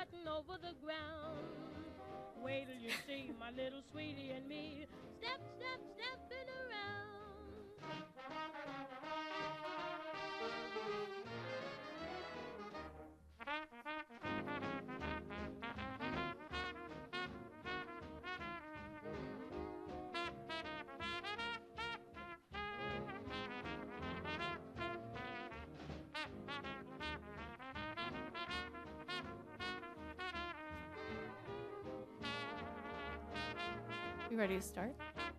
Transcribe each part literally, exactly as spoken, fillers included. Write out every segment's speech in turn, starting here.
strutting over the ground. Wait till you see my little sweetie and me step, step, stepping around. You ready to start?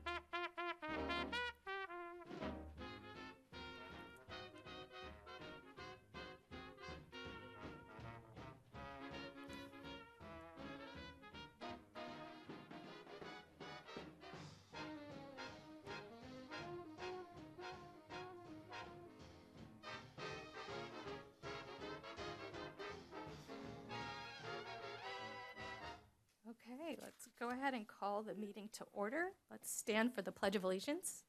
Okay, let's go ahead and call the meeting to order. Let's stand for the Pledge of Allegiance.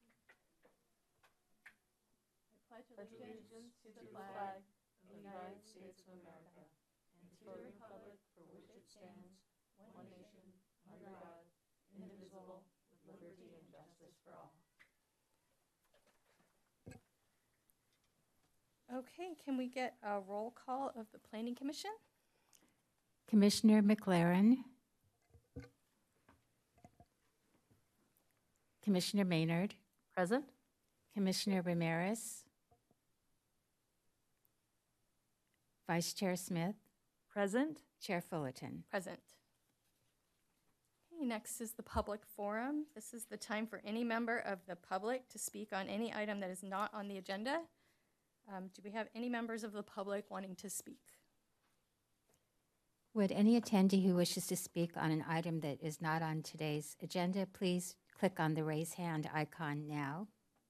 I pledge allegiance to the flag of the United States of America and to the republic for which it stands, one nation, under God, indivisible, with liberty and justice for all. Okay, can we get a roll call of the Planning Commission? Commissioner McLaren. Commissioner Maynard. Present. Commissioner Ramirez. Vice Chair Smith. Present. Chair Fullerton. Present. Okay, next is the public forum. This is the time for any member of the public to speak on any item that is not on the agenda. Um, do we have any members of the public wanting to speak? Would any attendee who wishes to speak on an item that is not on today's agenda please click on the raise hand icon now.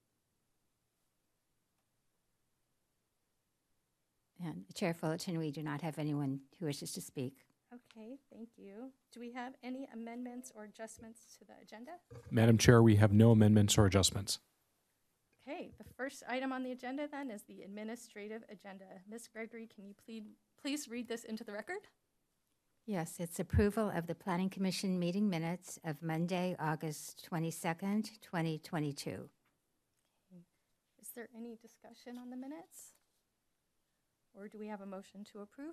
And Chair Fullerton, we do not have anyone who wishes to speak. Okay, thank you. Do we have any amendments or adjustments to the agenda? Madam Chair, we have no amendments or adjustments. Okay, the first item on the agenda then is the administrative agenda. Miz Gregory, can you please, please read this into the record? Yes, it's approval of the Planning Commission meeting minutes of Monday, August twenty-second, twenty twenty-two. Okay. Is there any discussion on the minutes? Or do we have a motion to approve?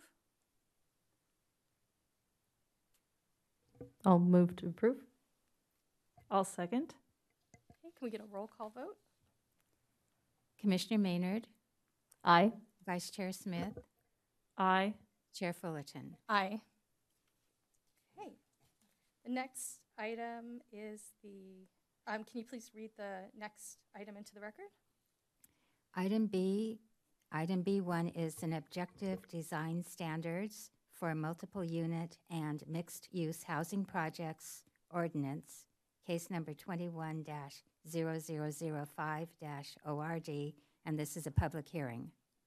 I'll move to approve. I'll second. Okay, can we get a roll call vote? Commissioner Maynard, Aye. Vice Chair Smith, Aye. Chair Fullerton. Aye. Okay. The next item is the, um, can you please read the next item into the record? Item B, item B one is an objective design standards for multiple unit and mixed use housing projects ordinance, case number twenty-one dash zero zero zero five dash O R D, and this is a public hearing.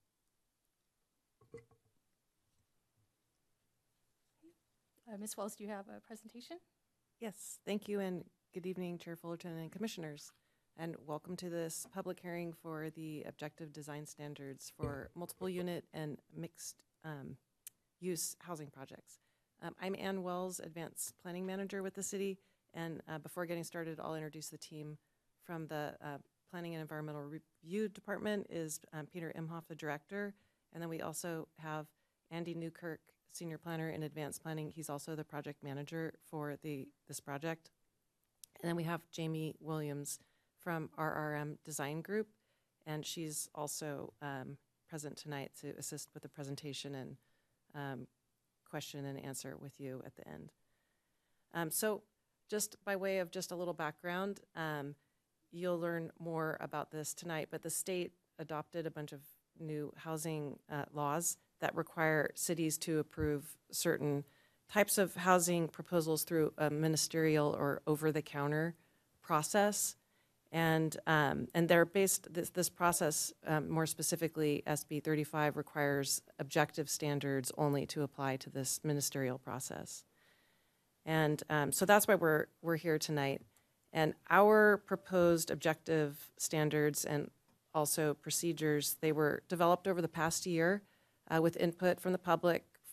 Uh, Miz Wells, do you have a presentation? Yes, thank you, and good evening, Chair Fullerton and Commissioners, and welcome to this public hearing for the objective design standards for multiple unit and mixed um, use housing projects. Um, I'm Ann Wells, Advanced Planning Manager with the city, and uh, before getting started, I'll introduce the team. From the uh, Planning and Environmental Review Department is um, Peter Imhoff, the Director, and then we also have Andy Newkirk, Senior Planner in Advanced Planning. He's also the Project Manager for the this project. And then we have Jamie Williams from R R M Design Group, and she's also um, present tonight to assist with the presentation and um, question and answer with you at the end. Um, so just by way of just a little background, um, you'll learn more about this tonight, but the state adopted a bunch of new housing uh, laws that require cities to approve certain types of housing proposals through a ministerial or over-the-counter process. And um, and they're based, this, this process, um, more specifically, S B thirty-five requires objective standards only to apply to this ministerial process. And um, so that's why we're we're here tonight. And our proposed objective standards and also procedures, they were developed over the past year uh, with input from the public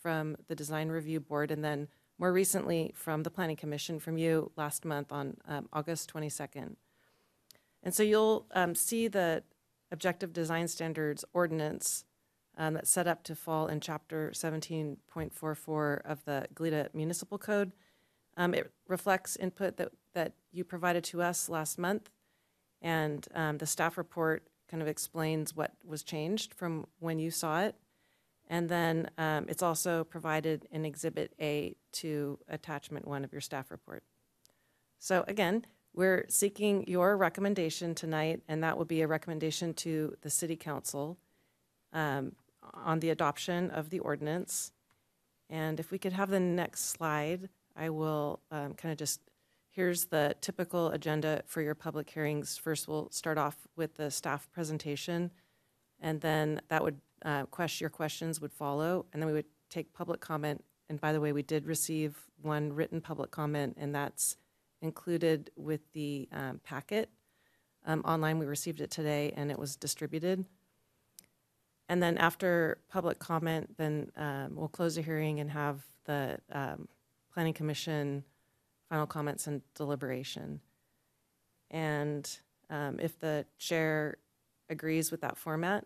from the Design Review Board, and then more recently from the Planning Commission from you last month on um, August twenty-second. And so you'll um, see the Objective Design Standards Ordinance um, that's set up to fall in Chapter seventeen point four four of the Goleta Municipal Code. Um, it reflects input that, that you provided to us last month, and um, the staff report kind of explains what was changed from when you saw it. And then um, it's also provided in Exhibit A to Attachment one of your staff report. So again, we're seeking your recommendation tonight, and that will be a recommendation to the City Council um, on the adoption of the ordinance. And if we could have the next slide, I will um, kind of just, here's the typical agenda for your public hearings. First, we'll start off with the staff presentation, and then that would, uh, question, your questions would follow, and then we would take public comment. And by the way, we did receive one written public comment, and that's included with the um, packet. Um, online, we received it today, and it was distributed. And then after public comment, then um, we'll close the hearing and have the um, Planning Commission final comments and deliberation. And um, if the chair agrees with that format.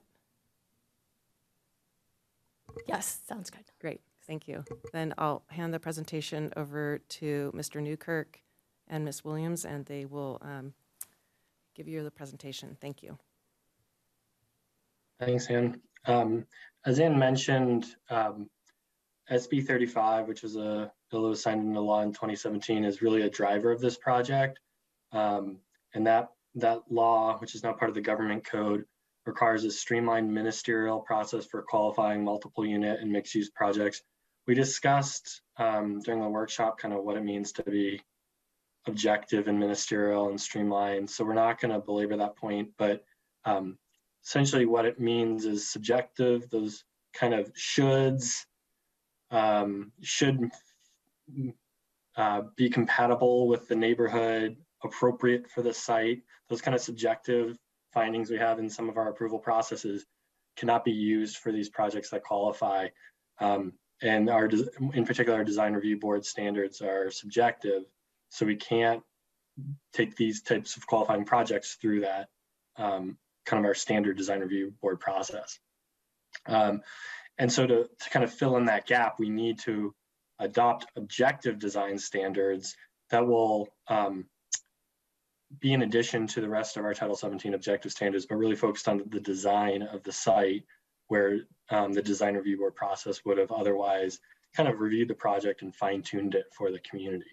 Yes, sounds good. Great, thank you. Then I'll hand the presentation over to Mister Newkirk and Miz Williams, and they will um, give you the presentation. Thank you. Thanks, Ann. Um, as Ann mentioned, um, S B thirty-five, which was a bill that was signed into law in twenty seventeen, is really a driver of this project. Um, and that, that law, which is now part of the government code, requires a streamlined ministerial process for qualifying multiple unit and mixed use projects. We discussed um, during the workshop kind of what it means to be objective and ministerial and streamlined. So we're not going to belabor that point, but um, essentially what it means is subjective, those kind of shoulds, um, should uh, be compatible with the neighborhood, appropriate for the site. Those kind of subjective findings we have in some of our approval processes cannot be used for these projects that qualify. Um, and our, in particular, our design review board standards are subjective. So we can't take these types of qualifying projects through that um, kind of our standard design review board process. Um, and so to, to kind of fill in that gap, we need to adopt objective design standards that will um, be in addition to the rest of our Title seventeen objective standards, but really focused on the design of the site, where um, the design review board process would have otherwise kind of reviewed the project and fine-tuned it for the community.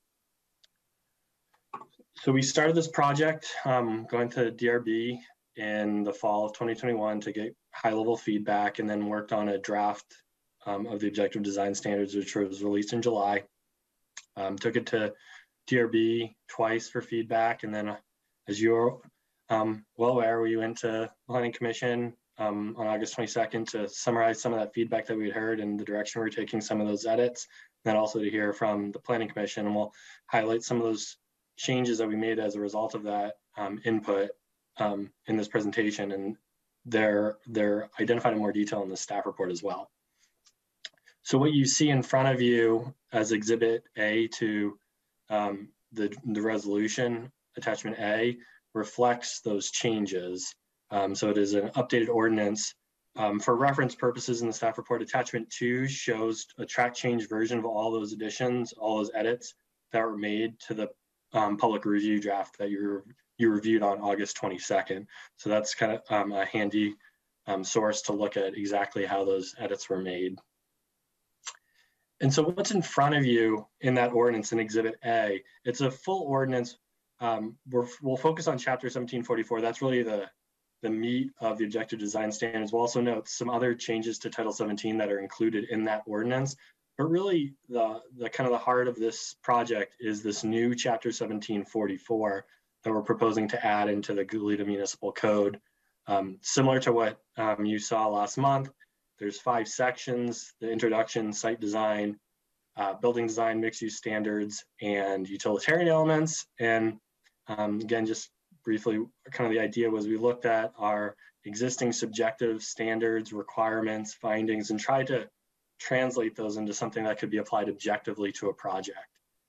So we started this project um, going to D R B in the fall of twenty twenty-one to get high-level feedback, and then worked on a draft um, of the objective design standards, which was released in July. Um, took it to D R B twice for feedback, and then uh, as you're um, well aware, we went to Planning Commission um, on August twenty-second to summarize some of that feedback that we had heard and the direction we we're taking some of those edits, and then also to hear from the Planning Commission, and we'll highlight some of those changes that we made as a result of that um, input um, in this presentation, and they're, they're identified in more detail in the staff report as well. So what you see in front of you as Exhibit A to um, the, the resolution, Attachment A, reflects those changes. Um, so it is an updated ordinance. Um, for reference purposes in the staff report, Attachment two shows a track change version of all those additions, all those edits that were made to the um, public review draft that you, you reviewed on August twenty-second. So that's kind of um, a handy um, source to look at exactly how those edits were made. And so what's in front of you in that ordinance in Exhibit A, it's a full ordinance. Um, we're, we'll focus on Chapter seventeen forty-four. That's really the, the meat of the objective design standards. We'll also note some other changes to Title seventeen that are included in that ordinance. But really, the, the kind of the heart of this project is this new Chapter seventeen forty-four that we're proposing to add into the Goleta Municipal Code. Um, similar to what um, you saw last month, there's five sections: the introduction, site design, uh, building design, mixed use standards, and utilitarian elements. And um, again, just briefly, kind of the idea was we looked at our existing subjective standards, requirements, findings, and tried to translate those into something that could be applied objectively to a project.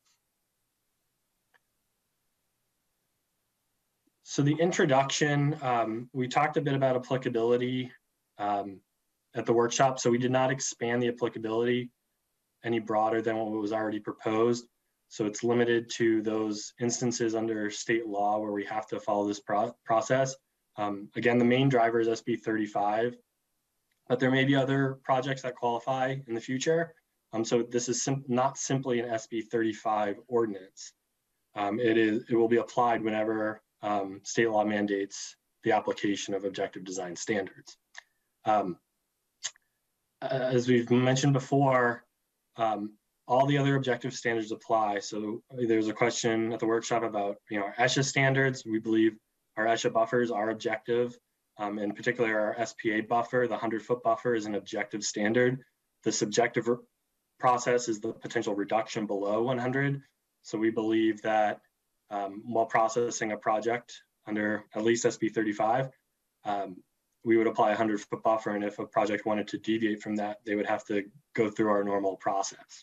So the introduction, um, we talked a bit about applicability um, at the workshop. So we did not expand the applicability any broader than what was already proposed. So it's limited to those instances under state law where we have to follow this pro process. Um, again, the main driver is S B thirty-five, but there may be other projects that qualify in the future. Um, so this is sim not simply an S B thirty-five ordinance. Um, it is. It will be applied whenever um, state law mandates the application of objective design standards. Um, as we've mentioned before, um, all the other objective standards apply. So there's a question at the workshop about, you know, our ESHA standards. We believe our ESHA buffers are objective. Um, in particular, our S P A buffer, the hundred foot buffer, is an objective standard. The subjective process is the potential reduction below one hundred. So we believe that um, while processing a project under at least S B thirty-five, um, we would apply a hundred foot buffer. And if a project wanted to deviate from that, they would have to go through our normal process.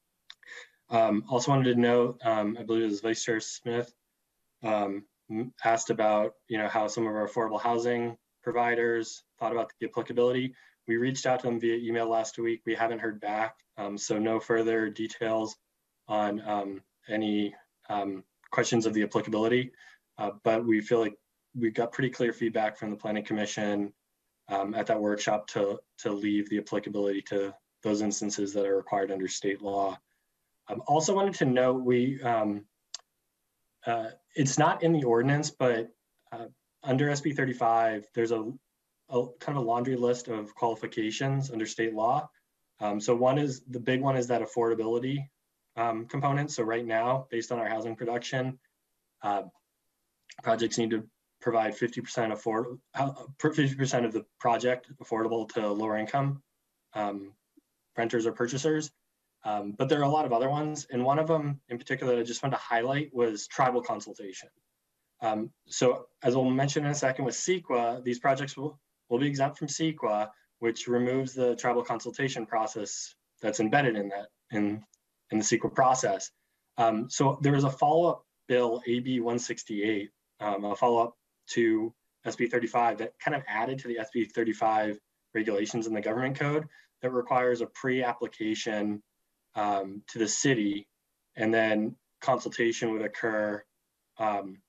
Um, also wanted to note, um, I believe it was Vice Chair Smith um, asked about, you know, how some of our affordable housing providers thought about the applicability. We reached out to them via email last week. We haven't heard back, um, so no further details on um, any um, questions of the applicability. Uh, but we feel like we got pretty clear feedback from the Planning Commission um, at that workshop to to leave the applicability to those instances that are required under state law. Um, also wanted to note, we um, uh, it's not in the ordinance, but uh, under S B thirty-five, there's a, a kind of a laundry list of qualifications under state law. Um, so one is, the big one is that affordability um, component. So right now, based on our housing production, uh, projects need to provide fifty percent afford, fifty percent of the project affordable to lower income um, renters or purchasers. Um, but there are a lot of other ones. And one of them in particular that I just wanted to highlight was tribal consultation. Um, so as we'll mention in a second with CEQA, these projects will, will be exempt from CEQA, which removes the tribal consultation process that's embedded in that, in, in the CEQA process. Um, so there was a follow-up bill, A B one sixty-eight, um, a follow-up to S B thirty-five that kind of added to the S B thirty-five regulations in the government code that requires a pre-application um, to the city, and then consultation would occur um,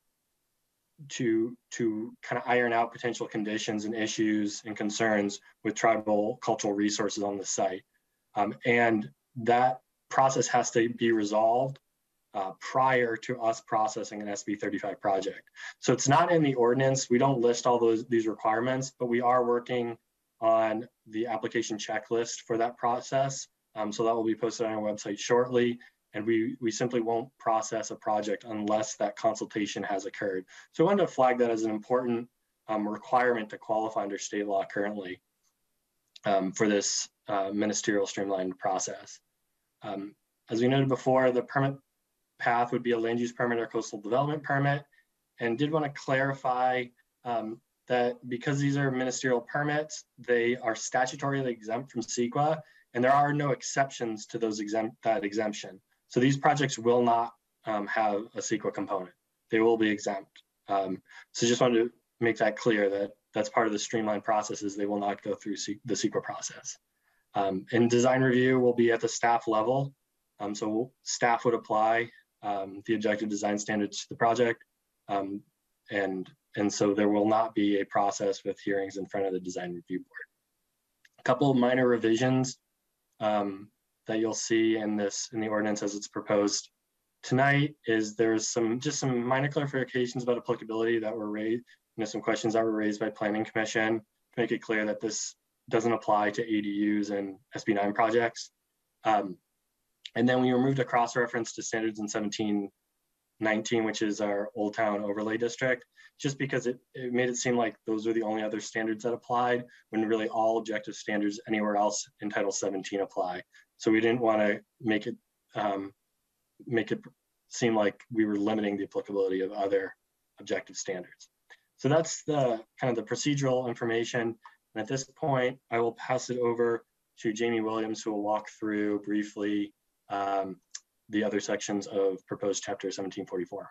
to, to kind of iron out potential conditions and issues and concerns with tribal cultural resources on the site. Um, and that process has to be resolved uh, prior to us processing an S B thirty-five project. So it's not in the ordinance. We don't list all those these requirements, but we are working on the application checklist for that process. Um, so that will be posted on our website shortly. And we, we simply won't process a project unless that consultation has occurred. So I wanted to flag that as an important um, requirement to qualify under state law currently um, for this uh, ministerial streamlined process. Um, as we noted before, the permit path would be a land use permit or coastal development permit, and did want to clarify um, that because these are ministerial permits, they are statutorily exempt from CEQA, and there are no exceptions to those exempt that exemption. So these projects will not um, have a CEQA component. They will be exempt. Um, so just wanted to make that clear that that's part of the streamlined processes. They will not go through C the CEQA process. Um, and design review will be at the staff level. Um, so staff would apply um, the objective design standards to the project. Um, and, and so there will not be a process with hearings in front of the design review board. A couple of minor revisions um, that you'll see in this, in the ordinance as it's proposed tonight, is there's some, just some minor clarifications about applicability that were raised, you know, some questions that were raised by Planning Commission to make it clear that this doesn't apply to A D Us and S B nine projects. Um, and then we removed a cross-reference to standards in seventeen nineteen, which is our Old Town Overlay District, just because it, it made it seem like those are the only other standards that applied, when really all objective standards anywhere else in Title seventeen apply. So we didn't want to make it um, make it seem like we were limiting the applicability of other objective standards. So that's the kind of the procedural information. And at this point, I will pass it over to Jamie Williams, who will walk through briefly um, the other sections of proposed chapter seventeen forty-four.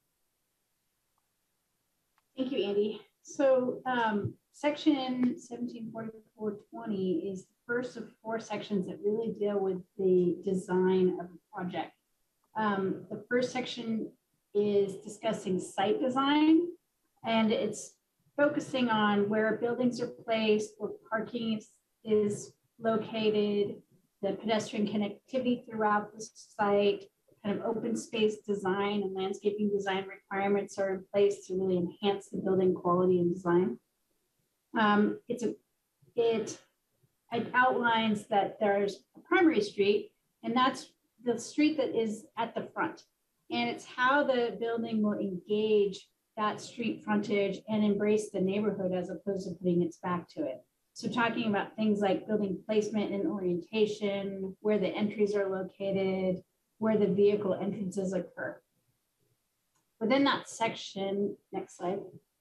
Thank you, Andy. So um, section seventeen forty-four twenty is the first of four sections that really deal with the design of a project. Um, the first section is discussing site design, and it's focusing on where buildings are placed, where parking is, is located, the pedestrian connectivity throughout the site, kind of open space design and landscaping design requirements are in place to really enhance the building quality and design. Um, it's a, it, it outlines that there's a primary street, and that's the street that is at the front. And it's how the building will engage that street frontage and embrace the neighborhood as opposed to putting its back to it. So talking about things like building placement and orientation, where the entries are located, where the vehicle entrances occur. Within that section, next slide,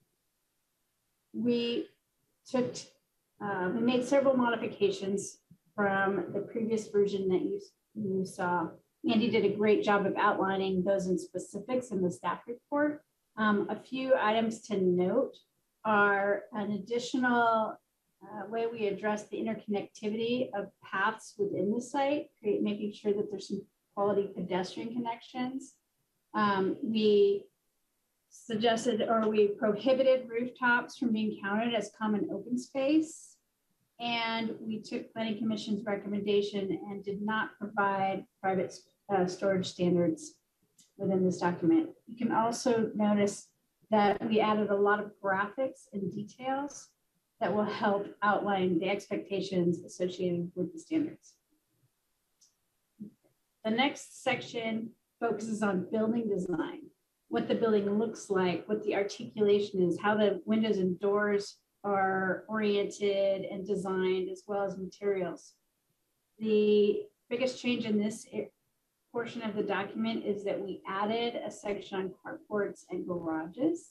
we took, uh, we made several modifications from the previous version that you, you saw. Andy did a great job of outlining those in specifics in the staff report. Um, a few items to note are an additional uh, way we address the interconnectivity of paths within the site, create, making sure that there's some quality pedestrian connections. Um, we suggested or we prohibited rooftops from being counted as common open space. And we took Planning Commission's recommendation and did not provide private uh, storage standards within this document. You can also notice that we added a lot of graphics and details that will help outline the expectations associated with the standards. The next section focuses on building design, what the building looks like, what the articulation is, how the windows and doors are oriented and designed, as well as materials. The biggest change in this portion of the document is that we added a section on carports and garages.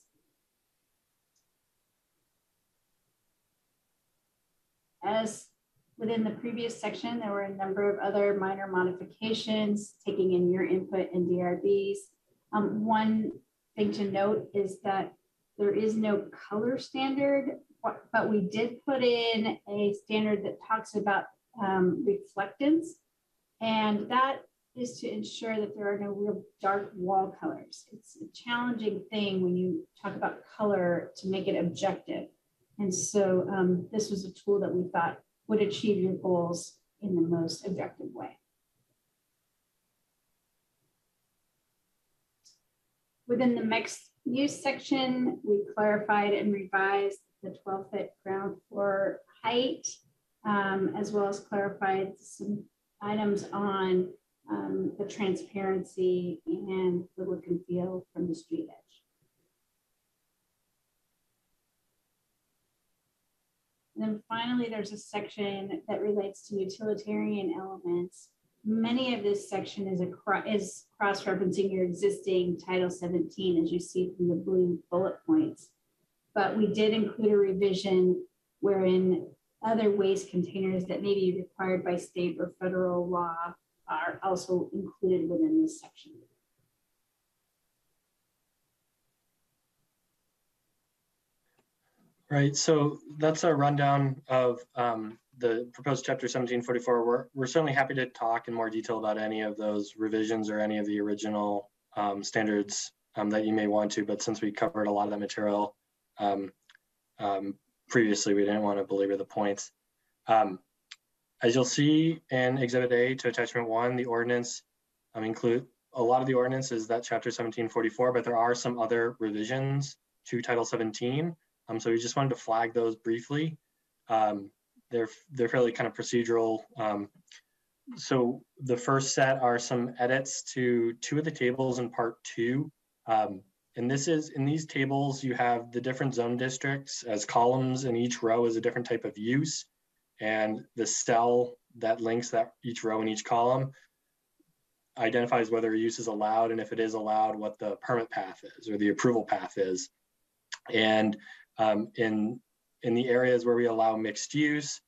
As within the previous section, there were a number of other minor modifications, taking in your input and D R Bs. Um, one thing to note is that there is no color standard, but we did put in a standard that talks about um, reflectance, and that is to ensure that there are no real dark wall colors. It's a challenging thing when you talk about color to make it objective. And so um, this was a tool that we thought would achieve your goals in the most objective way. Within the mixed use section, we clarified and revised the twelve foot ground floor height, um, as well as clarified some items on um, the transparency and the look and feel from the street edge. And then finally, there's a section that relates to utilitarian elements. Many of this section is, a cro is cross-referencing your existing Title seventeen, as you see from the blue bullet points. But we did include a revision wherein other waste containers that may be required by state or federal law are also included within this section. Right, so that's a rundown of um, the proposed chapter seventeen forty-four. We're, we're certainly happy to talk in more detail about any of those revisions or any of the original um, standards um, that you may want to, but since we covered a lot of that material um, um, previously, we didn't want to belabor the points. Um, as you'll see in Exhibit A to Attachment one, the ordinance um, include a lot of the ordinance is that chapter seventeen forty-four, but there are some other revisions to Title seventeen. Um, so we just wanted to flag those briefly. Um, they're, they're fairly kind of procedural. Um, so the first set are some edits to two of the tables in part two. Um, and this is, in these tables, you have the different zone districts as columns, and each row is a different type of use. And the cell that links that each row and each column identifies whether a use is allowed, and if it is allowed, what the permit path is or the approval path is. And Um, in, in the areas where we allow mixed use,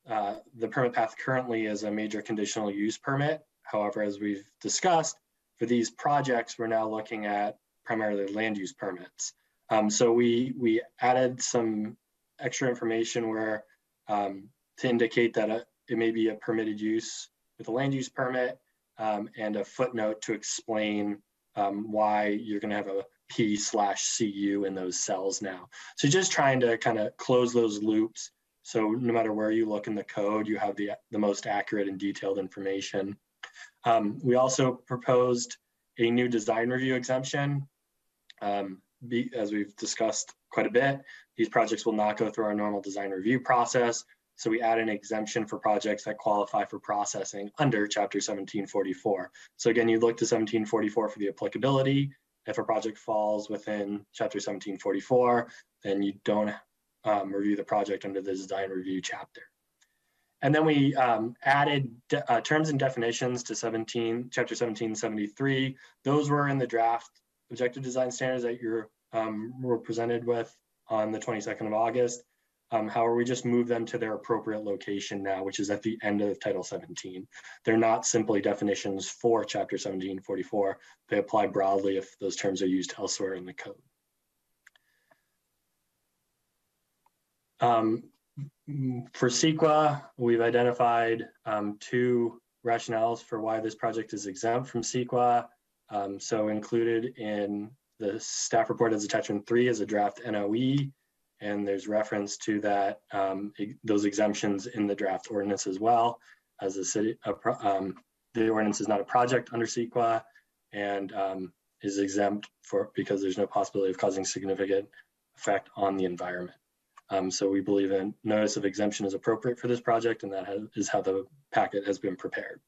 uh, the permit path currently is a major conditional use permit. However, as we've discussed, for these projects, we're now looking at primarily land use permits. Um, so we we added some extra information where um, to indicate that a, it may be a permitted use with a land use permit, um, and a footnote to explain um, why you're going to have a P slash C U in those cells now. So just trying to kind of close those loops. So no matter where you look in the code, you have the, the most accurate and detailed information. Um, we also proposed a new design review exemption. Um, be, as we've discussed quite a bit, these projects will not go through our normal design review process. So we add an exemption for projects that qualify for processing under Chapter seventeen forty-four. So again, you look to seventeen forty-four for the applicability. If a project falls within Chapter seventeen forty-four, then you don't um, review the project under the design review chapter. And then we um, added uh, terms and definitions to seventeen, Chapter seventeen seventy-three. Those were in the draft objective design standards that you're um, were presented with on the twenty-second of August. Um, however, we just move them to their appropriate location now, which is at the end of Title seventeen. They're not simply definitions for Chapter seventeen forty-four. They apply broadly if those terms are used elsewhere in the code. Um, for CEQA, we've identified um, two rationales for why this project is exempt from CEQA. Um, so included in the staff report as attachment three is a draft N O E. And there's reference to that, um, those exemptions in the draft ordinance as well. As a city, a pro, um, the ordinance is not a project under CEQA and um, is exempt for because there's no possibility of causing significant effect on the environment. Um, so we believe a notice of exemption is appropriate for this project, and that has, is how the packet has been prepared.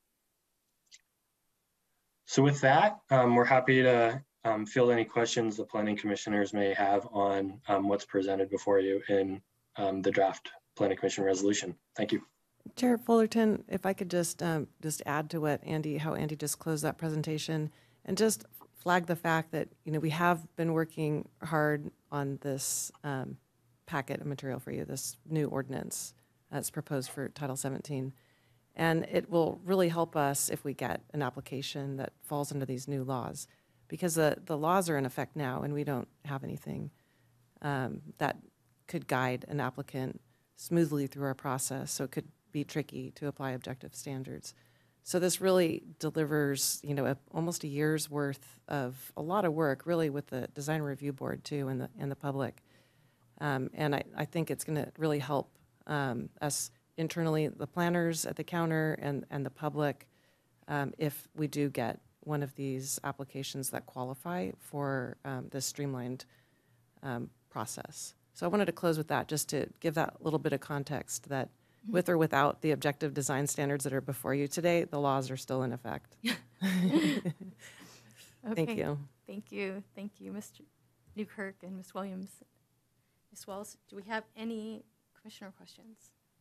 So with that, um, we're happy to Um, field any questions the planning commissioners may have on um, what's presented before you in um, the draft planning commission resolution. Thank you. Chair Fullerton, if I could just um, just add to what Andy, how Andy just closed that presentation, and just flag the fact that, you know, we have been working hard on this um, packet of material for you, this new ordinance that's proposed for Title seventeen. And it will really help us if we get an application that falls under these new laws, because the, the laws are in effect now and we don't have anything um, that could guide an applicant smoothly through our process. So it could be tricky to apply objective standards. So this really delivers, you know, a, almost a year's worth of a lot of work, really, with the design review board too, and the and the public. Um, and I, I think it's going to really help um, us internally, the planners at the counter and and the public, um, if we do get one of these applications that qualify for um, this streamlined um, process. So I wanted to close with that, just to give that little bit of context that with or without the objective design standards that are before you today, the laws are still in effect. Okay. Thank you. Thank you. Thank you, Mister Newkirk and Miz Williams. Miz Wells, do we have any commissioner questions?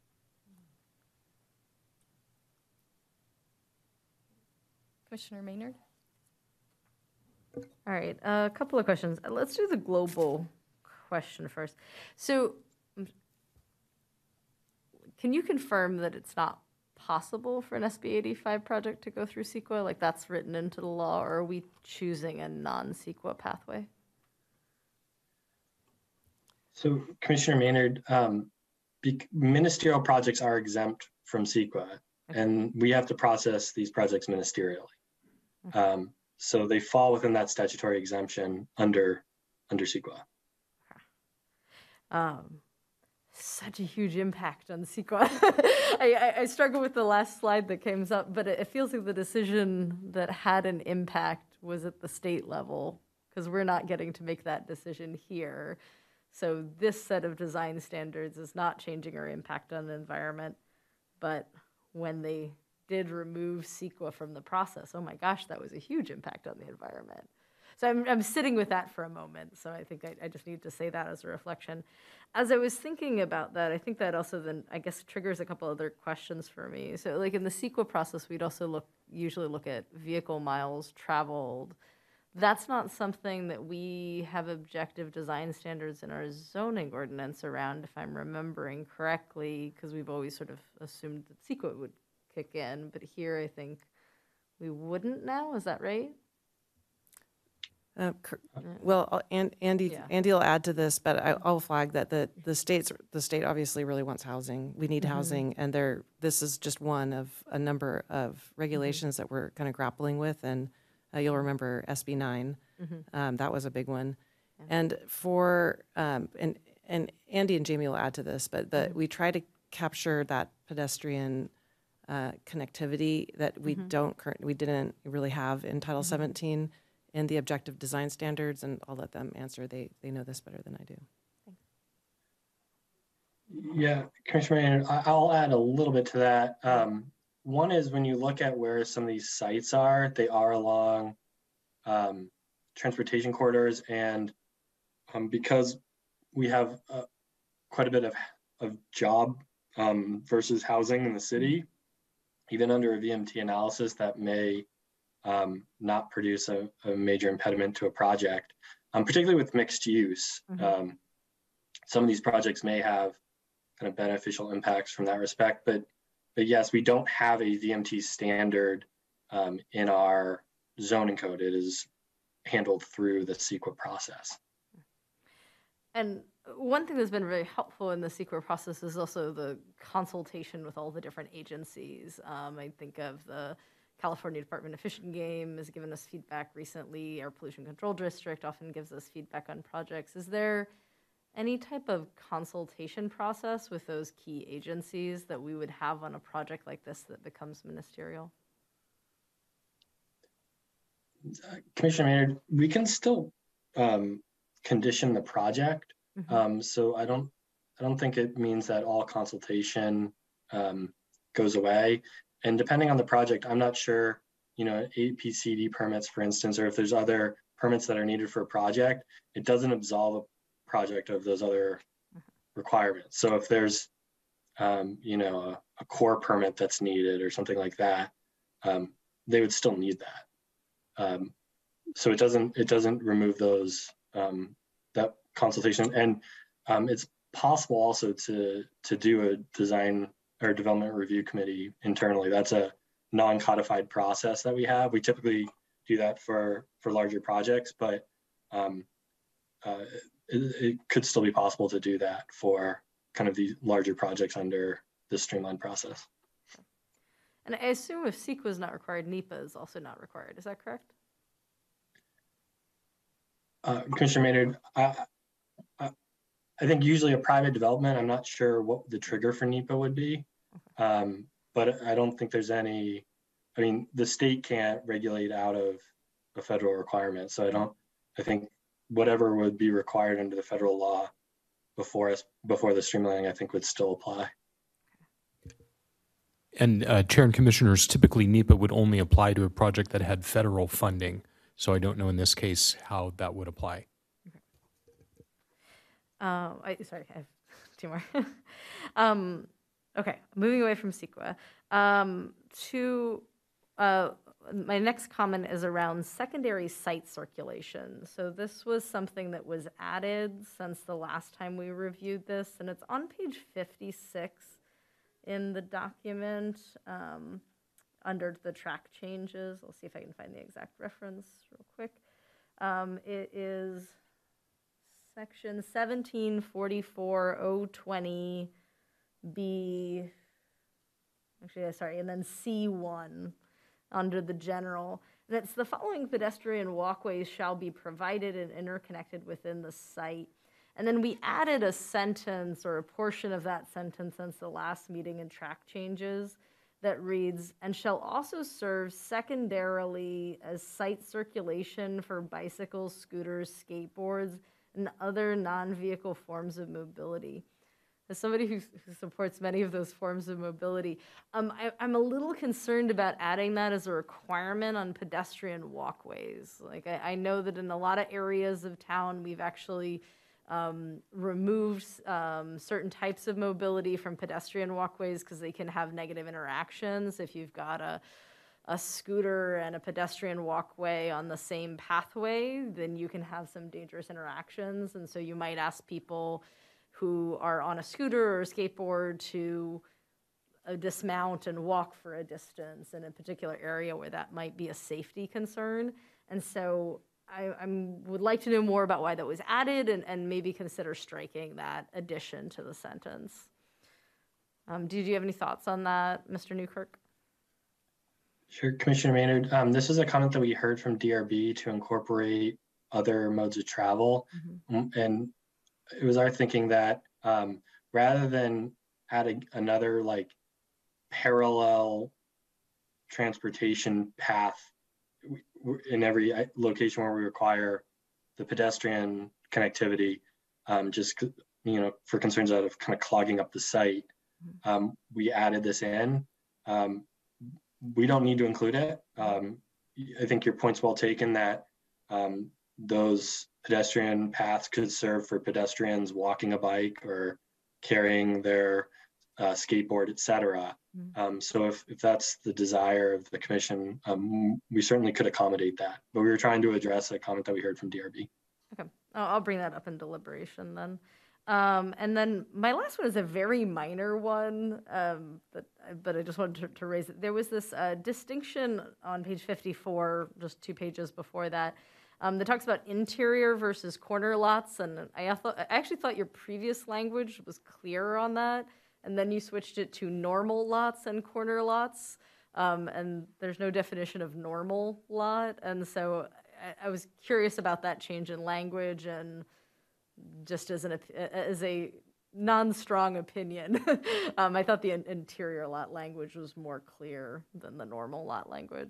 Commissioner Maynard? All right, a couple of questions. Uh, Let's do the global question first. So, mm, can you confirm that it's not possible for an S B eighty-five project to go through CEQA? Like that's written into the law, or are we choosing a non-CEQA pathway? So Commissioner Maynard, um, ministerial projects are exempt from CEQA, Okay. and we have to process these projects ministerially. Okay. Um, so they fall within that statutory exemption under under CEQA. Um, such a huge impact on CEQA. I, I, I struggle with the last slide that came up, but it, it feels like the decision that had an impact was at the state level, because we're not getting to make that decision here. So this set of design standards is not changing our impact on the environment, but when they did remove CEQA from the process, oh my gosh, that was a huge impact on the environment. So I'm, I'm sitting with that for a moment. So I think I, I just need to say that as a reflection. As I was thinking about that, I think that also then, I guess, triggers a couple other questions for me. So like in the CEQA process, we'd also look, usually look at vehicle miles traveled, that's not something that we have objective design standards in our zoning ordinance around, if I'm remembering correctly, because we've always sort of assumed that CEQA would kick in, but here I think we wouldn't now, is that right? Uh, cor- Well, uh, and Andy, Yeah. Andy will add to this, but I, I'll flag that the, the state's, the state obviously really wants housing. We need housing, and there, this is just one of a number of regulations that we're kind of grappling with, and uh, you'll remember S B nine, um, that was a big one. And for, um, and, and Andy and Jamie will add to this, but the, we try to capture that pedestrian uh, connectivity that we don't current, we didn't really have in Title seventeen. In the objective design standards, and I'll let them answer. They they know this better than I do. Yeah, Commissioner Maynard, I- I'll add a little bit to that. Um, one is when you look at where some of these sites are, they are along um, transportation corridors, and um, because we have uh, quite a bit of, of job um, versus housing in the city, even under a V M T analysis, that may um, not produce a, a major impediment to a project, um, particularly with mixed use. Mhm. Um, some of these projects may have kind of beneficial impacts from that respect, but but yes, we don't have a V M T standard um, in our zoning code. It is handled through the CEQA process. And one thing that's been very helpful in the CEQA process is also the consultation with all the different agencies. Um, I think of the California Department of Fish and Game has given us feedback recently. Our Pollution Control District often gives us feedback on projects. Is there any type of consultation process with those key agencies that we would have on a project like this that becomes ministerial? Uh, Commissioner Maynard, we can still um, condition the project. Mhm. Um, so I don't, I don't think it means that all consultation um, goes away. And depending on the project, I'm not sure, you know, A P C D permits, for instance, or if there's other permits that are needed for a project, it doesn't absolve a project of those other requirements. So if there's, um, you know, a, a core permit that's needed or something like that, um, they would still need that. Um, so it doesn't, it doesn't remove those, um, that consultation. And um, it's possible also to, to do a design or development review committee internally. That's a non-codified process that we have. We typically do that for, for larger projects, but um, uh, it, it could still be possible to do that for kind of these larger projects under this streamlined process. And I assume if CEQA is not required, NEPA is also not required. Is that correct? Uh, Commissioner Maynard, I, I, I think usually a private development, I'm not sure what the trigger for NEPA would be. Um, but I don't think there's any, I mean, the state can't regulate out of a federal requirement. So I don't, I think whatever would be required under the federal law before us, before the streamlining, I think would still apply. And uh, Chair and Commissioners, typically NEPA would only apply to a project that had federal funding. So I don't know in this case how that would apply. Uh, I, sorry, I have two more. um, okay, moving away from CEQA. Um, to, uh, my next comment is around secondary site circulation. So this was something that was added since the last time we reviewed this, and it's on page fifty-six in the document um, under the track changes. I'll see if I can find the exact reference real quick. Um, it is section seventeen forty-four oh twenty B, actually, sorry, and then C one under the general. And it's the following pedestrian walkways shall be provided and interconnected within the site. And then we added a sentence or a portion of that sentence since the last meeting in track changes that reads, and shall also serve secondarily as site circulation for bicycles, scooters, skateboards, and other non-vehicle forms of mobility. As somebody who, who supports many of those forms of mobility, um, I, I'm a little concerned about adding that as a requirement on pedestrian walkways. Like I, I know that in a lot of areas of town, we've actually um, removed um, certain types of mobility from pedestrian walkways because they can have negative interactions. If you've got a a scooter and a pedestrian walkway on the same pathway, then you can have some dangerous interactions. And so you might ask people who are on a scooter or a skateboard to uh, dismount and walk for a distance in a particular area where that might be a safety concern. And so I I'm, would like to know more about why that was added, and, and maybe consider striking that addition to the sentence. Um, did you have any thoughts on that, Mister Newkirk? Sure, Commissioner Maynard. Um, this is a comment that we heard from D R B to incorporate other modes of travel. Mm-hmm. And it was our thinking that um, rather than adding another like parallel transportation path in every location where we require the pedestrian connectivity, um, just, you know, for concerns out of kind of clogging up the site, um, we added this in. Um, we don't need to include it. Um, I think your point's well taken that um, those pedestrian paths could serve for pedestrians walking a bike or carrying their uh, skateboard, et cetera. Mm-hmm. Um, so if, if that's the desire of the commission, um, we certainly could accommodate that. But we were trying to address a comment that we heard from D R B. Okay, I'll bring that up in deliberation then. Um, and then my last one is a very minor one, um, but, but I just wanted to, to raise it. There was this uh, distinction on page fifty-four, just two pages before that, um, that talks about interior versus corner lots. And I, thought, I actually thought your previous language was clearer on that. And then you switched it to normal lots and corner lots. Um, and there's no definition of normal lot. And so I, I was curious about that change in language, and just as an as a non-strong opinion, um, I thought the in- interior lot language was more clear than the normal lot language.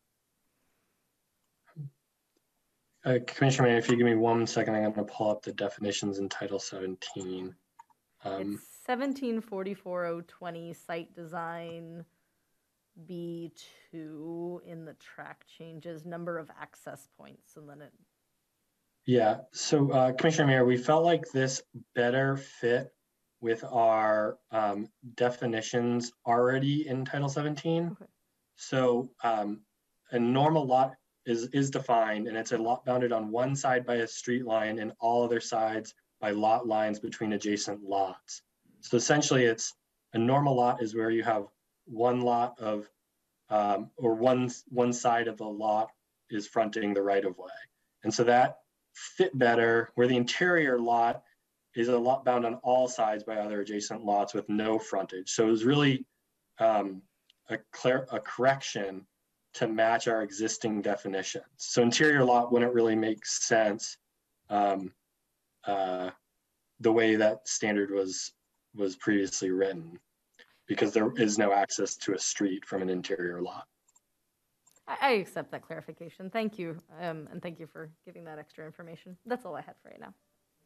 Uh, Commissioner Mayor, if you give me one second, I'm going to pull up the definitions in Title seventeen. Um, it's seventeen forty-four oh twenty site design B two in the track changes, number of access points, and then it. Yeah, so uh, Commissioner Mayor, we felt like this better fit with our um, definitions already in Title seventeen. Okay. So um, a normal lot is, is defined, and it's a lot bounded on one side by a street line and all other sides by lot lines between adjacent lots. So essentially it's a normal lot is where you have one lot of, um, or one, one side of the lot is fronting the right of way. And so that fit better where the interior lot is a lot bound on all sides by other adjacent lots with no frontage. So it was really um, a, clear, a correction to match our existing definitions. So interior lot wouldn't really make sense um, uh, the way that standard was was previously written, because there is no access to a street from an interior lot. I accept that clarification. Thank you. Um, and thank you for giving that extra information. That's all I had for right now.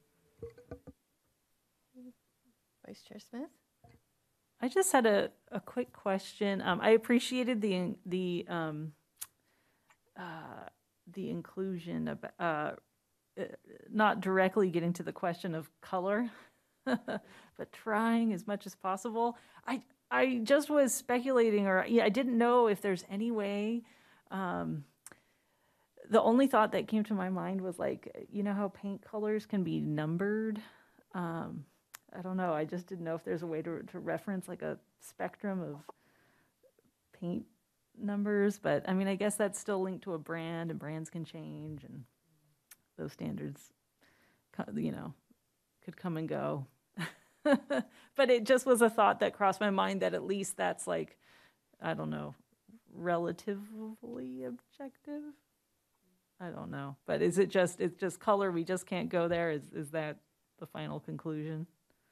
Vice Chair Smith? I just had a, a quick question. Um, I appreciated the the um, uh, the inclusion of uh, uh, not directly getting to the question of color, but trying as much as possible. I I just was speculating, or yeah, I didn't know if there's any way. Um, the only thought that came to my mind was like, you know how paint colors can be numbered? Um, I don't know. I just didn't know if there's a way to to reference like a spectrum of paint numbers. But I mean, I guess that's still linked to a brand, and brands can change, and those standards, you know, could come and go. But it just was a thought that crossed my mind that at least that's like, I don't know, relatively objective. I don't know. But is it just, it's just color, we just can't go there? Is is that the final conclusion?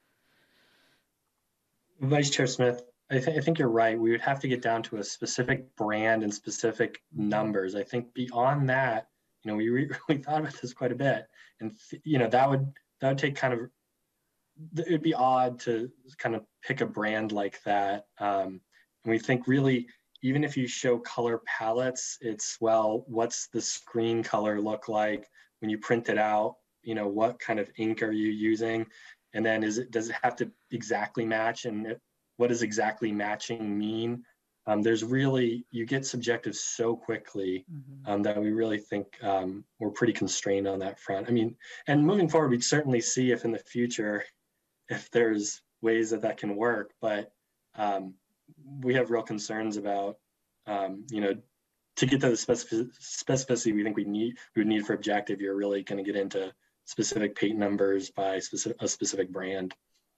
Vice Chair Smith, I, th- I think you're right. We would have to get down to a specific brand and specific numbers. I think beyond that, you know, we re- we thought about this quite a bit, and th- you know, that would that would take kind of, it'd be odd to kind of pick a brand like that. Um, and we think really, even if you show color palettes, it's, well, what's the screen color look like when you print it out? You know, what kind of ink are you using? And then is it, does it have to exactly match? And it, what does exactly matching mean? Um, there's really, you get subjective so quickly um, that we really think um, we're pretty constrained on that front. I mean, and moving forward, we'd certainly see if in the future, if there's ways that that can work, but um, we have real concerns about, um, you know, to get to the specific, specificity we think we need, we would need for objective, you're really going to get into specific paint numbers by specific, a specific brand.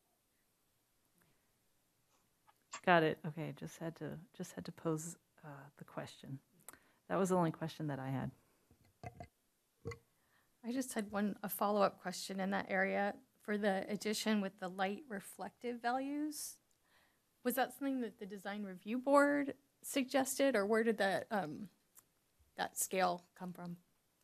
Got it. Okay, just had to just had to pose uh, the question. That was the only question that I had. I just had one a follow-up question in that area for the addition with the light reflective values. Was that something that the design review board suggested, or where did that um, that scale come from?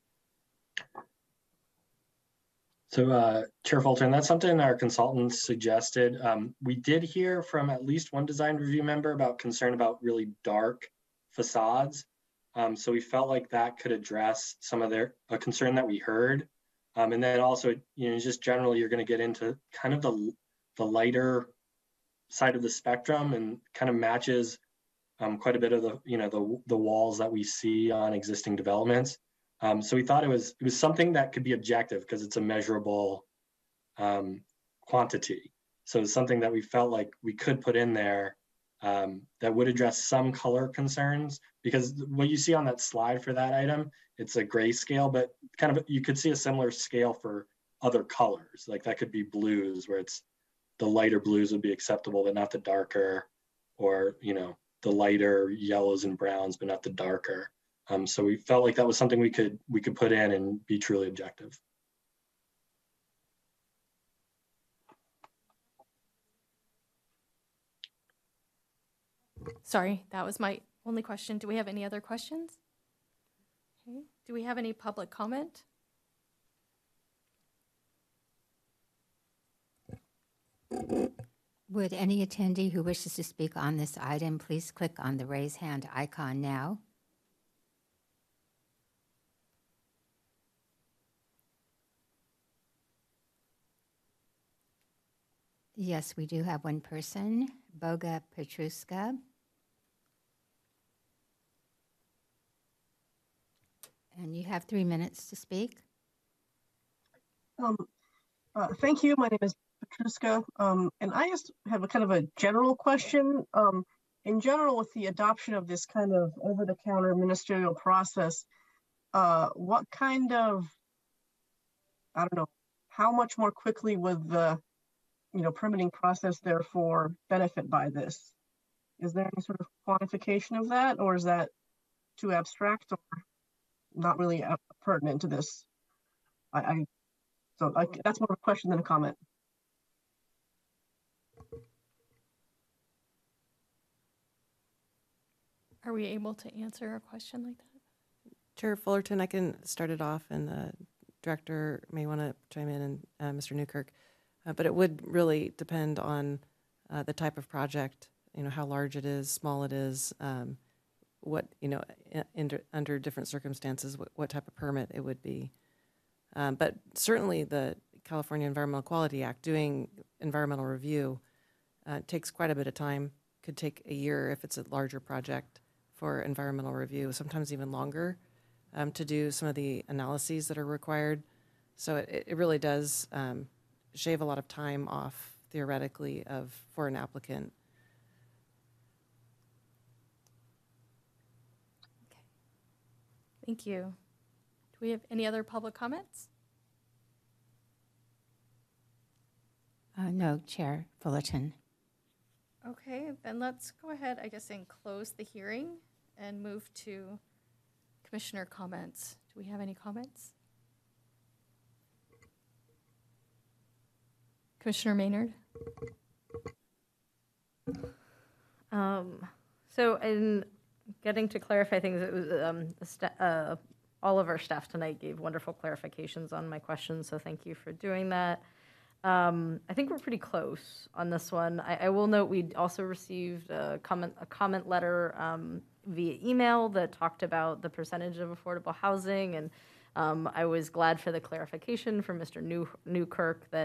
So uh, Chair Fulton, that's something our consultants suggested. Um, we did hear from at least one design review member about concern about really dark facades. Um, so we felt like that could address some of their a concern that we heard. Um, and then also, you know, just generally, you're going to get into kind of the, the lighter side of the spectrum and kind of matches um, quite a bit of the, you know, the, the walls that we see on existing developments. Um, so we thought it was it was something that could be objective because it's a measurable um, quantity. So it's something that we felt like we could put in there um, that would address some color concerns, because what you see on that slide for that item, it's a grayscale, but kind of you could see a similar scale for other colors. Like that could be blues, where it's the lighter blues would be acceptable, but not the darker, or you know the lighter yellows and browns, but not the darker. Um, so we felt like that was something we could we could put in and be truly objective. Sorry, that was my only question. Do we have any other questions? Okay. Do we have any public comment? Would any attendee who wishes to speak on this item please click on the raise hand icon now? Yes, we do have one person, Boga Petruska. And you have three minutes to speak. Um, uh, thank you. My name is Petruska, um, and I just have a kind of a general question. Um, in general, with the adoption of this kind of over-the-counter ministerial process, uh, what kind of, I don't know, how much more quickly would the you know, permitting process therefore benefit by this? Is there any sort of quantification of that, or is that too abstract or not really pertinent to this? I, I so I, that's more of a question than a comment. Are we able to answer a question like that? Chair Fullerton, I can start it off, and the director may want to chime in, and uh, Mister Newkirk. Uh, but it would really depend on uh, the type of project, you know, how large it is, small it is, um, what, you know, in, in, under different circumstances, what, what type of permit it would be. Um, but certainly the California Environmental Quality Act, doing environmental review uh, takes quite a bit of time. Could take a year if it's a larger project for environmental review, sometimes even longer um, to do some of the analyses that are required. So it, it really does um, shave a lot of time off theoretically of for an applicant. Okay. Thank you. Do we have any other public comments? Uh, no, Chair Fullerton. Okay, then let's go ahead, I guess, and close the hearing and move to commissioner comments. Do we have any comments? Commissioner Maynard? Um, so in getting to clarify things, it was um, the sta- uh, all of our staff tonight gave wonderful clarifications on my questions, so thank you for doing that. Um, I think we're pretty close on this one. I, I will note we also received a comment a comment letter um, via email that talked about the percentage of affordable housing, and um, I was glad for the clarification from Mister New Newkirk that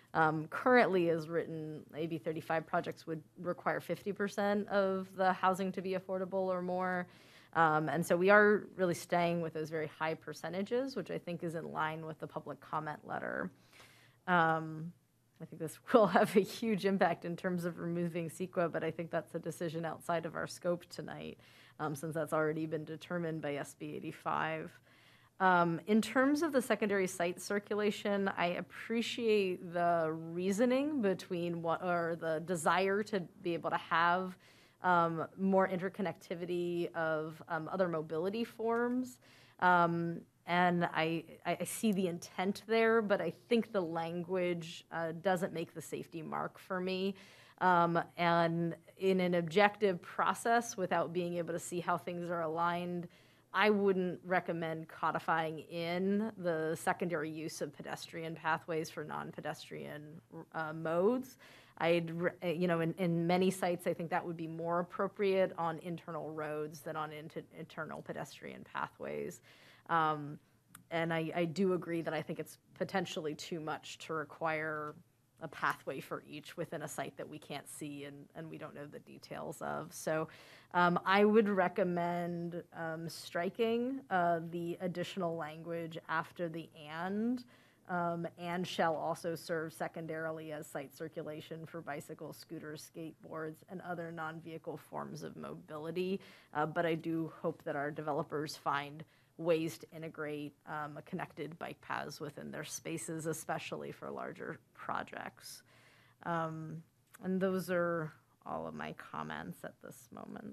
Um, currently, as written, A B thirty-five projects would require fifty percent of the housing to be affordable or more. Um, and so we are really staying with those very high percentages, which I think is in line with the public comment letter. Um, I think this will have a huge impact in terms of removing CEQA, but I think that's a decision outside of our scope tonight, um, since that's already been determined by S B eighty-five. Um, in terms of the secondary site circulation, I appreciate the reasoning between what, or the desire to be able to have um, more interconnectivity of um, other mobility forms. Um, and I, I see the intent there, but I think the language uh, doesn't make the safety mark for me. Um, and in an objective process, without being able to see how things are aligned, I wouldn't recommend codifying in the secondary use of pedestrian pathways for non-pedestrian uh, modes. I'd, you know, in, in many sites, I think that would be more appropriate on internal roads than on inter internal pedestrian pathways. Um, and I, I do agree that I think it's potentially too much to require a pathway for each within a site that we can't see and, and we don't know the details of. So um, I would recommend um, striking uh, the additional language after the and, um, and shall also serve secondarily as site circulation for bicycles, scooters, skateboards, and other non-vehicle forms of mobility. Uh, but I do hope that our developers find ways to integrate um, connected bike paths within their spaces, especially for larger projects. Um, and those are all of my comments at this moment.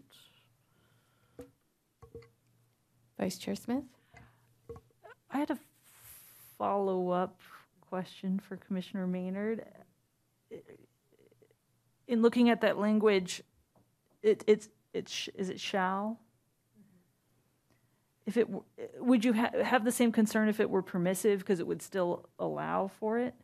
Vice Chair Smith? I had a follow-up question for Commissioner Maynard. In looking at that language, it, it's, it's, is it shall? If it, would you ha have the same concern if it were permissive, because it would still allow for it?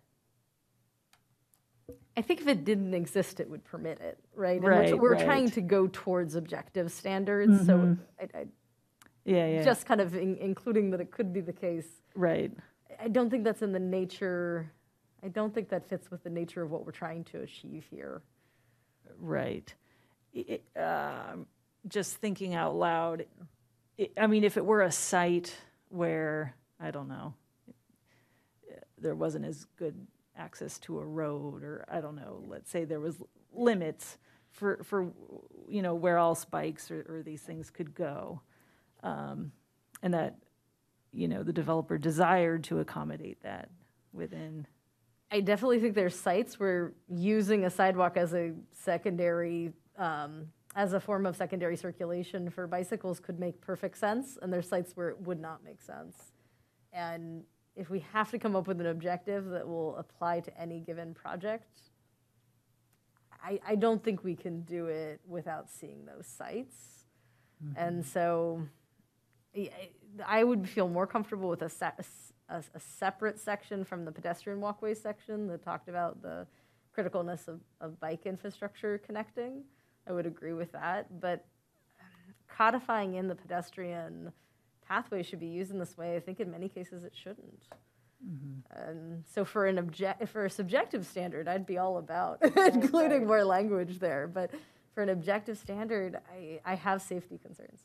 I think if it didn't exist, it would permit it, right? And Right, we're, we're right. trying to go towards objective standards, so Mhm. I, I Yeah, yeah. just kind of in, including that it could be the case. Right. I don't think that's in the nature, I don't think that fits with the nature of what we're trying to achieve here. Right. It, um, just thinking out loud, it, I mean, if it were a site where, I don't know, there wasn't as good access to a road, or I don't know, let's say there was limits for, for you know, where else bikes or, or these things could go. Um, and that, you know, the developer desired to accommodate that within. I definitely think there's sites where using a sidewalk as a secondary, um, as a form of secondary circulation for bicycles could make perfect sense, and there's sites where it would not make sense. And if we have to come up with an objective that will apply to any given project, I, I don't think we can do it without seeing those sites. Mm-hmm. And so I, I would feel more comfortable with a, se a, a separate section from the pedestrian walkway section that talked about the criticalness of, of bike infrastructure connecting. I would agree with that, but codifying in the pedestrian pathway should be used in this way. I think in many cases it shouldn't. Mm-hmm. And so for an object, for a subjective standard, I'd be all about including more language there. But for an objective standard, I, I have safety concerns.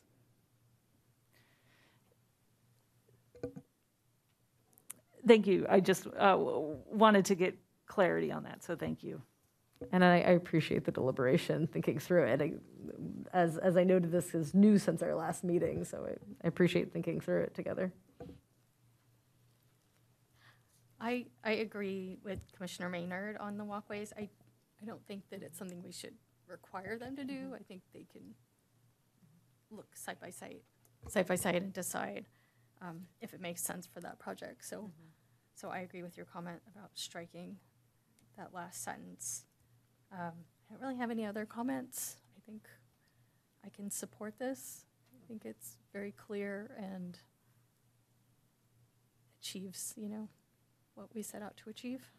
Thank you. I just uh, wanted to get clarity on that, so thank you. And I, I appreciate the deliberation, thinking through it. I, as, as I noted, this is new since our last meeting, so I, I appreciate thinking through it together. I, I agree with Commissioner Maynard on the walkways. I, I don't think that it's something we should require them to do. I think they can look side by side, side by side and decide um, if it makes sense for that project. So, mm-hmm. so I agree with your comment about striking that last sentence. Um, I don't really have any other comments. I think I can support this. I think it's very clear and achieves, you know, what we set out to achieve.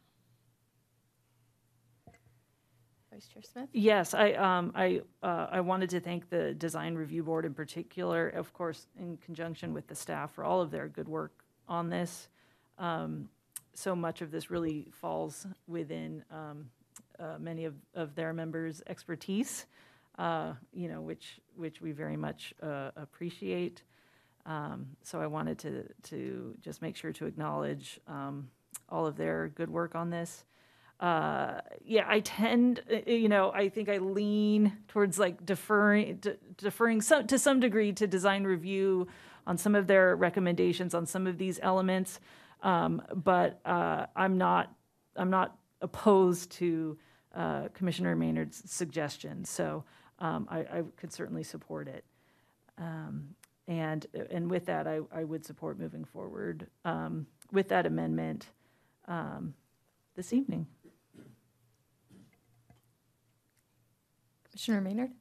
Vice Chair Smith? Yes, I, um, I, uh, I wanted to thank the Design Review Board in particular, of course, in conjunction with the staff for all of their good work on this. Um, so much of this really falls within um, uh, many of, of their members' expertise, uh, you know, which which we very much uh, appreciate. Um, so I wanted to to just make sure to acknowledge um, all of their good work on this. Uh, yeah, I tend, you know, I think I lean towards like deferring, de- deferring some, to some degree to design review on some of their recommendations on some of these elements. Um, but uh, I'm not, I'm not opposed to uh, Commissioner Maynard's suggestion. So um, I, I could certainly support it. Um, and and with that, I, I would support moving forward um, with that amendment um, this evening. Commissioner Maynard?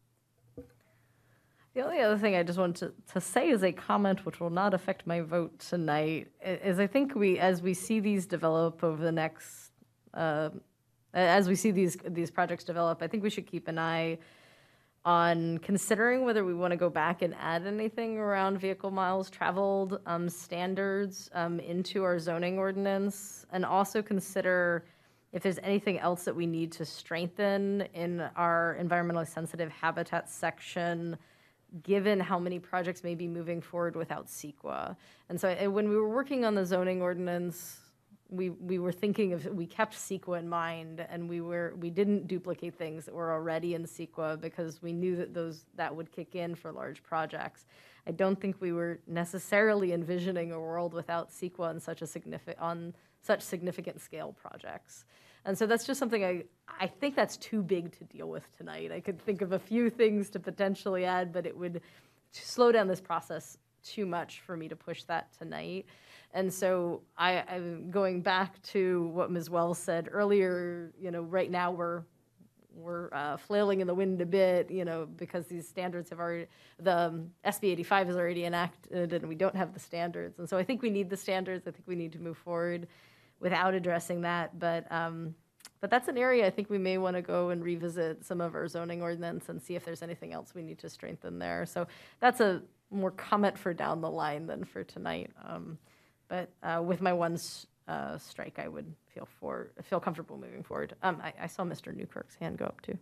The only other thing I just wanted to, to say is a comment which will not affect my vote tonight, i- is I think we, as we see these develop over the next, uh, as we see these these projects develop, I think we should keep an eye on considering whether we want to go back and add anything around vehicle miles traveled um, standards um, into our zoning ordinance, and also consider if there's anything else that we need to strengthen in our environmentally sensitive habitat section, given how many projects may be moving forward without CEQA. And so uh, when we were working on the zoning ordinance, we we were thinking of, we kept CEQA in mind, and we were we didn't duplicate things that were already in CEQA because we knew that those that would kick in for large projects. I don't think we were necessarily envisioning a world without CEQA on such a significant on such significant scale projects. And so that's just something I, I think that's too big to deal with tonight. I could think of a few things to potentially add, but it would slow down this process too much for me to push that tonight. And so I, I'm going back to what Miz Wells said earlier, you know, right now we're we're uh, flailing in the wind a bit, you know, because these standards have already, the um, S B eighty-five is already enacted and we don't have the standards. And so I think we need the standards. I think we need to move forward without addressing that. But um, but that's an area I think we may want to go and revisit some of our zoning ordinance and see if there's anything else we need to strengthen there. So that's a more comment for down the line than for tonight. Um, but uh, with my one uh, strike, I would feel for feel comfortable moving forward. Um, I, I saw Mister Newkirk's hand go up too.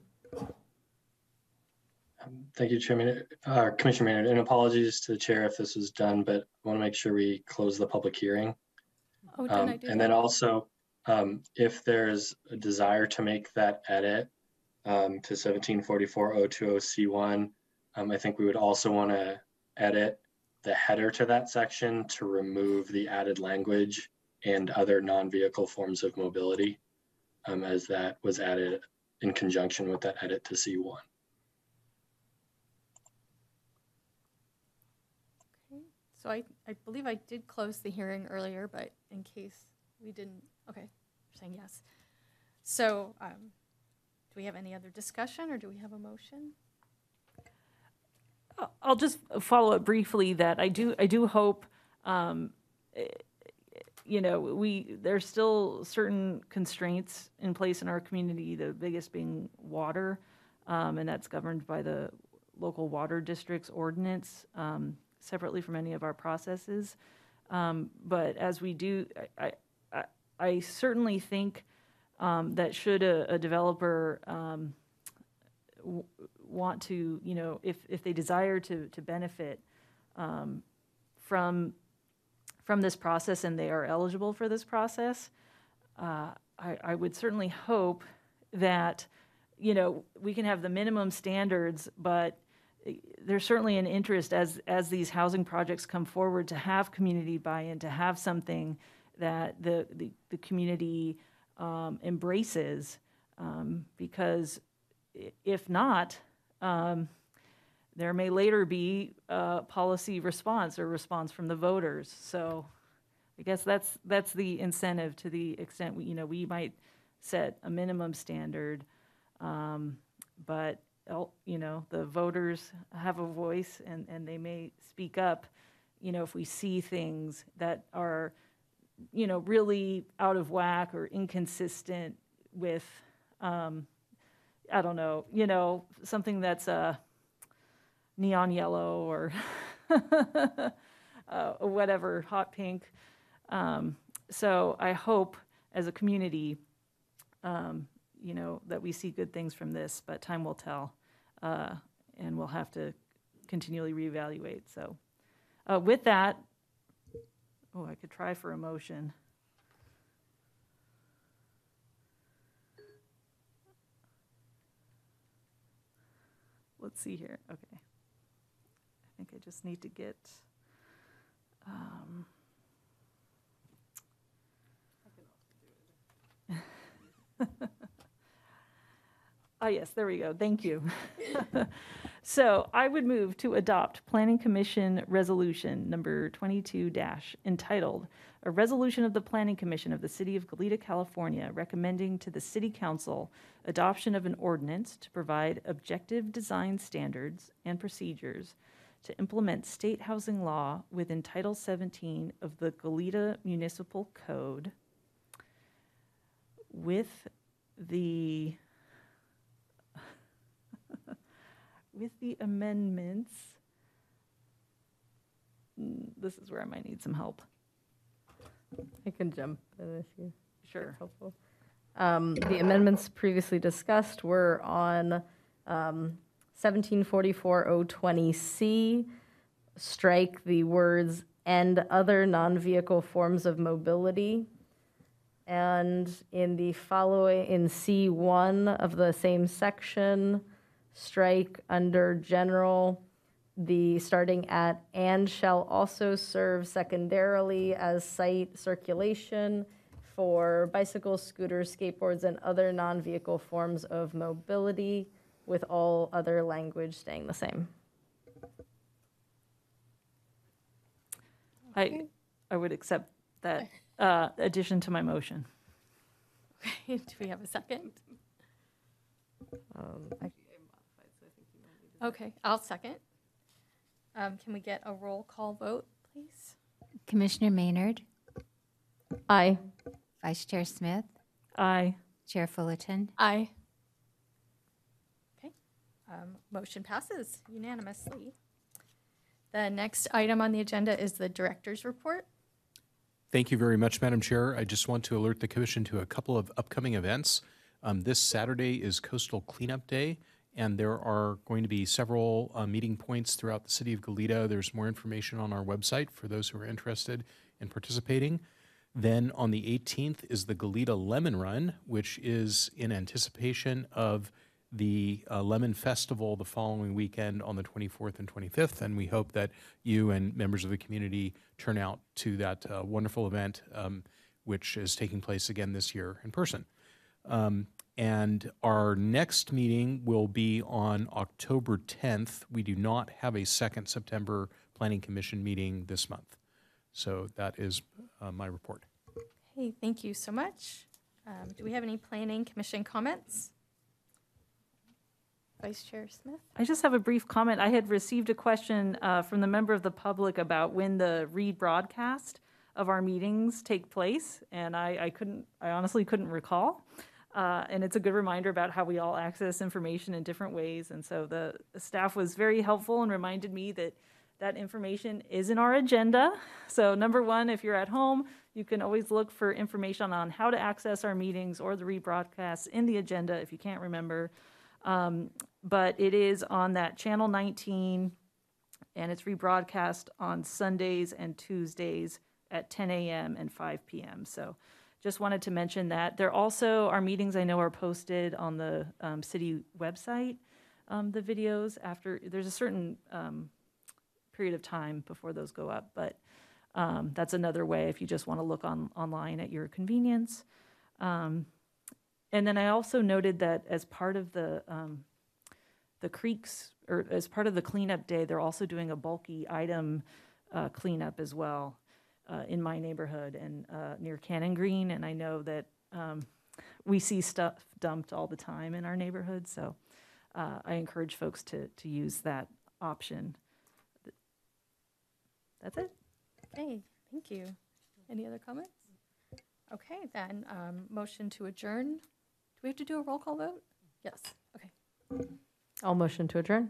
Um, Thank you, Chairman, uh, Commissioner Maynard, and apologies to the chair if this was done, but I want to make sure we close the public hearing. Oh, didn't Um, I do and that? then also, um, if there's a desire to make that edit um, to seventeen forty-four oh two oh C one, um, I think we would also want to edit the header to that section to remove the added language and other non-vehicle forms of mobility, um, as that was added in conjunction with that edit to C one. Okay, so I, I believe I did close the hearing earlier, but in case we didn't, okay, you're saying yes. So um, do we have any other discussion or do we have a motion? I'll just follow up briefly that I do I do hope, um, eh, you know, we there's still certain constraints in place in our community. The biggest being water, um, and that's governed by the local water district's ordinance, um, separately from any of our processes. Um, but as we do, I I, I certainly think um, that should a, a developer um, w- want to, you know, if, if they desire to, to benefit um, from, from this process and they are eligible for this process, uh, I, I would certainly hope that, you know, we can have the minimum standards, but there's certainly an interest as, as these housing projects come forward to have community buy-in, to have something that the, the, the community um, embraces, um, because if not, Um, there may later be a policy response or response from the voters. So I guess that's that's the incentive to the extent we, you know, we might set a minimum standard, um, but you know, the voters have a voice and, and they may speak up, you know, if we see things that are, you know, really out of whack or inconsistent with, um, I don't know, you know, something that's uh, neon yellow or uh, whatever, hot pink. Um, so I hope as a community, um, you know, that we see good things from this, but time will tell. Uh, and we'll have to continually reevaluate. So uh, with that, oh, I could try for a motion. Let's see here. Okay. I think I just need to get, um, ah, yes, there we go. Thank you. So I would move to adopt Planning Commission Resolution number twenty-two dash entitled, "A Resolution of the Planning Commission of the City of Goleta, California, recommending to the City Council adoption of an ordinance to provide objective design standards and procedures to implement state housing law within Title seventeen of the Goleta Municipal Code with the with the amendments." Mm, This is where I might need some help. I can jump in if you. Sure. That's helpful. Um, The amendments previously discussed were on um, seventeen forty-four oh twenty C, strike the words "and other non-vehicle forms of mobility." And in the following, in C one of the same section, strike under general, the starting at "and shall also serve secondarily as site circulation for bicycles, scooters, skateboards, and other non-vehicle forms of mobility," with all other language staying the same. I, I would accept that uh, addition to my motion. Okay, do we have a second? Um, I- Okay, I'll second. Um, Can we get a roll call vote, please? Commissioner Maynard, Aye. Vice Chair Smith, Aye. Chair Fullerton. Aye. Okay, um, motion passes unanimously. The next item on the agenda is the director's report. Thank you very much, Madam Chair. I just want to alert the Commission to a couple of upcoming events. Um, This Saturday is Coastal Cleanup Day, and there are going to be several uh, meeting points throughout the city of Goleta. There's more information on our website for those who are interested in participating. Then on the eighteenth is the Goleta Lemon Run, which is in anticipation of the uh, Lemon Festival the following weekend on the twenty-fourth and twenty-fifth, and we hope that you and members of the community turn out to that uh, wonderful event, um, which is taking place again this year in person. Um, and our next meeting will be on October tenth. We do not have a second September Planning Commission meeting this month. So that is uh, my report. Hey, thank you so much. Um, Do we have any planning commission comments? Vice Chair Smith? I just have a brief comment. I had received a question uh, from the member of the public about when the rebroadcast of our meetings take place, and I, I couldn't, I honestly couldn't recall. Uh, and it's a good reminder about how we all access information in different ways. And so the, the staff was very helpful and reminded me that that information is in our agenda. So number one, if you're at home, you can always look for information on how to access our meetings or the rebroadcasts in the agenda if you can't remember. Um, but it is on that channel nineteen, and it's rebroadcast on Sundays and Tuesdays at ten a.m. and five p.m. So just wanted to mention that. There also, our meetings I know are posted on the um, city website, um, the videos after, there's a certain um, period of time before those go up, but um, that's another way if you just want to look on online at your convenience. Um, and then I also noted that as part of the um, the creeks, or as part of the cleanup day, they're also doing a bulky item uh, cleanup as well uh, in my neighborhood and uh, near Cannon Green. And I know that um, we see stuff dumped all the time in our neighborhood, so uh, I encourage folks to to use that option. That's it. Okay, thank you. Any other comments? Okay, then, um, motion to adjourn. Do we have to do a roll call vote? Yes, okay. I'll motion to adjourn.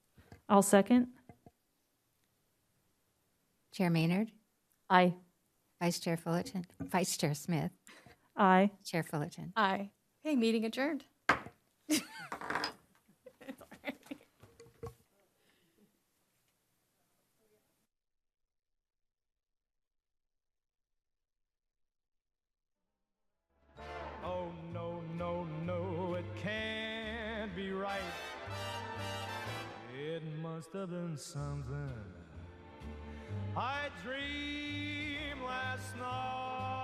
I'll second. Chair Maynard, Aye. Vice Chair Fullerton, Vice Chair Smith, Aye. Chair Fullerton. Aye. Okay, meeting adjourned. Oh, no, no, no, it can't be right. It must have been something I dreamed last night.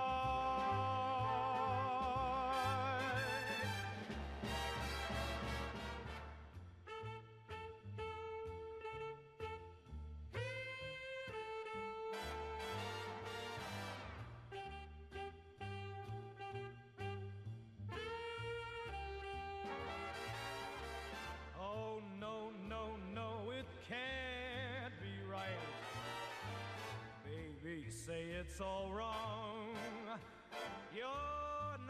Oh, no, no, no, it can't be right. Baby, say it's all wrong. You're